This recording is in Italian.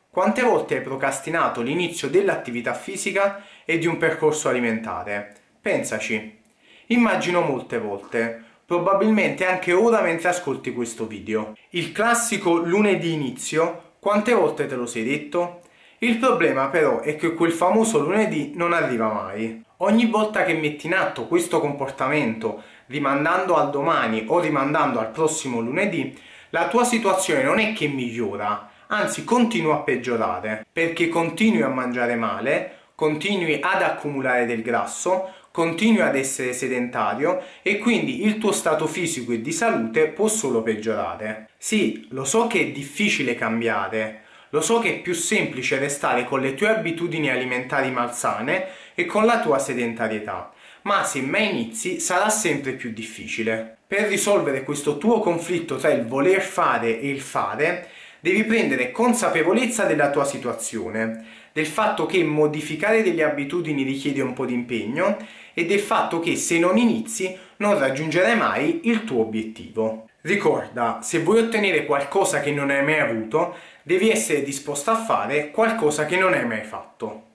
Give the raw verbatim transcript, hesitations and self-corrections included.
Quante volte hai procrastinato l'inizio dell'attività fisica e di un percorso alimentare? Pensaci. Immagino molte volte, probabilmente anche ora mentre ascolti questo video. Il classico lunedì inizio, quante volte te lo sei detto? Il problema però è che quel famoso lunedì non arriva mai. Ogni volta che metti in atto questo comportamento, rimandando al domani o rimandando al prossimo lunedì, la tua situazione non è che migliora, anzi continua a peggiorare, perché continui a mangiare male, continui ad accumulare del grasso, continui ad essere sedentario e quindi il tuo stato fisico e di salute può solo peggiorare. Sì, lo so che è difficile cambiare, lo so che è più semplice restare con le tue abitudini alimentari malsane e con la tua sedentarietà, ma se mai inizi sarà sempre più difficile. Per risolvere questo tuo conflitto tra il voler fare e il fare, devi prendere consapevolezza della tua situazione, del fatto che modificare delle abitudini richiede un po' di impegno e del fatto che se non inizi non raggiungerai mai il tuo obiettivo. Ricorda, se vuoi ottenere qualcosa che non hai mai avuto, devi essere disposto a fare qualcosa che non hai mai fatto.